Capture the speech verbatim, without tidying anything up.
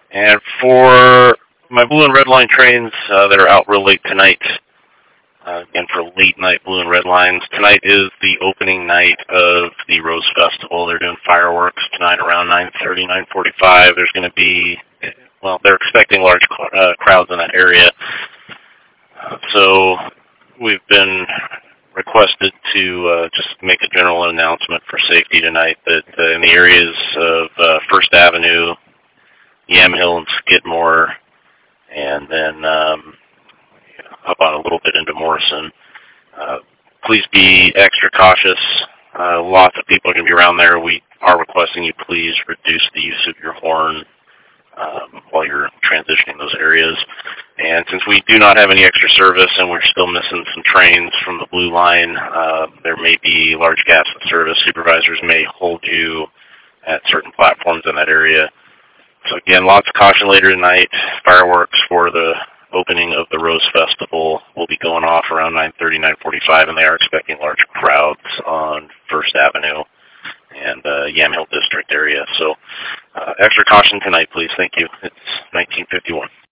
And for my blue and red line trains uh, that are out real late tonight, uh, again for late night blue and red lines, tonight is the opening night of the Rose Festival. They're doing fireworks tonight around nine thirty, nine forty-five. There's going to be, well, they're expecting large uh, crowds in that area. So we've been requested to uh, just make a general announcement for safety tonight that uh, in the areas of uh, First Avenue, Yamhill and Skidmore, and then um, up on a little bit into Morrison, uh, please be extra cautious. Uh, lots of people are going to be around there. We are requesting you please reduce the use of your horn um, while you're transitioning those areas. And since we do not have any extra service and we're still missing some trains from the blue line, uh, there may be large gaps in service. Supervisors may hold you at certain platforms in that area. So again, lots of caution later tonight. Fireworks for the opening of the Rose Festival will be going off around nine thirty, nine forty-five, and they are expecting large crowds on First Avenue and uh, Yamhill District area. So uh, extra caution tonight, please. Thank you. It's nineteen fifty-one.